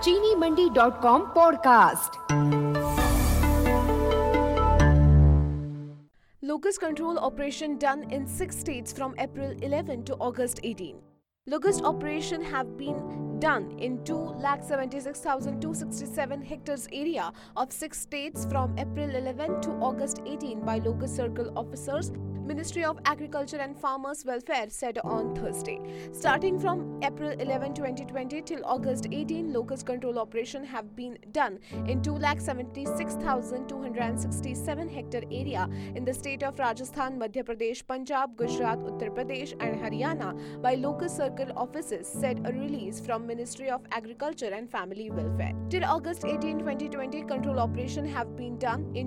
चीनीमंडी.com podcast. Locust control operation done in 6 states from April 11 to August 18. Locust operation have been done in 2,76,267 hectares area of 6 states from April 11 to August 18 by Locust Circle officers, Ministry of Agriculture and Farmers Welfare said on Thursday. Starting from April 11, 2020 till August 18, locust control operation have been done in 2,76,267 hectare area in the state of Rajasthan, Madhya Pradesh, Punjab, Gujarat, Uttar Pradesh and Haryana by Locust Circle offices, said a release from Ministry of Agriculture and Family Welfare. Till August 18, 2020, control operation have been done in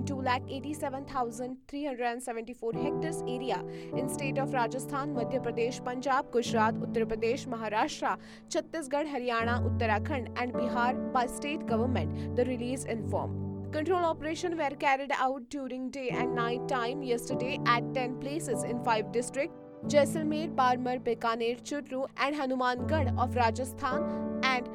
2,87,374 hectares area in state of Rajasthan, Madhya Pradesh, Punjab, Gujarat, Uttar Pradesh, Maharashtra, Chhattisgarh, Haryana, Uttarakhand and Bihar by state government, the release informed. Control operations were carried out during day and night time yesterday at 10 places in 5 districts: Jaisalmer, Barmer, Bikaner, Chutru and Hanumangarh of Rajasthan, and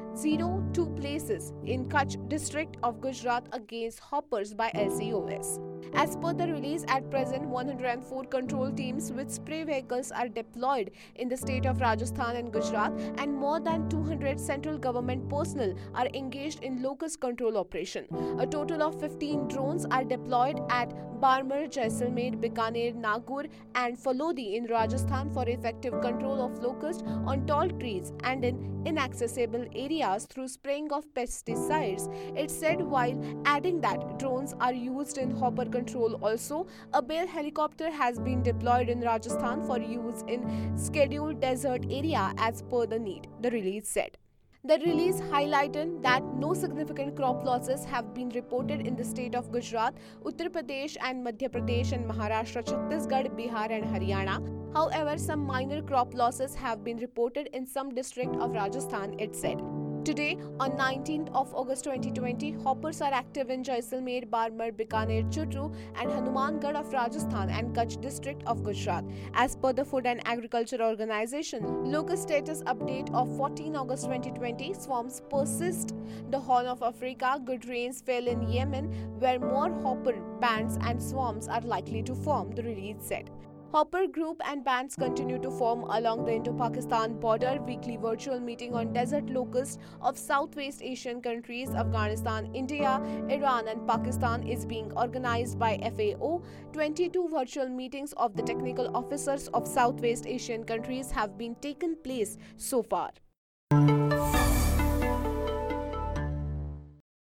2 places in Kutch district of Gujarat against hoppers by LCOS. As per the release, at present 104 control teams with spray vehicles are deployed in the state of Rajasthan and Gujarat, and more than 200 central government personnel are engaged in locust control operation. A total of 15 drones are deployed at Barmer, Jaisalmer, Bikaner, Nagaur and Falodi in Rajasthan for effective control of locust on tall trees and in inaccessible areas through spraying of pesticides. It said, while adding that drones are used in hopper control also. A Bell helicopter has been deployed in Rajasthan for use in scheduled desert area as per the need, the release said. The release highlighted that no significant crop losses have been reported in the state of Gujarat, Uttar Pradesh and Madhya Pradesh and Maharashtra, Chhattisgarh, Bihar and Haryana. However, some minor crop losses have been reported in some district of Rajasthan, it said. Today, on 19th of August 2020, hoppers are active in Jaisalmer, Barmer, Bikaner, Chutru and Hanumangarh of Rajasthan and Kutch district of Gujarat. As per the Food and Agriculture Organization, locust status update of 14 August 2020, swarms persist. The Horn of Africa, good rains fell in Yemen, where more hopper bands and swarms are likely to form, the release said. Hopper group and bands continue to form along the Indo-Pakistan border. Weekly virtual meeting on desert locust of Southwest Asian countries Afghanistan, India, Iran and Pakistan is being organized by FAO. 22 virtual meetings of the technical officers of Southwest Asian countries have been taken place so far.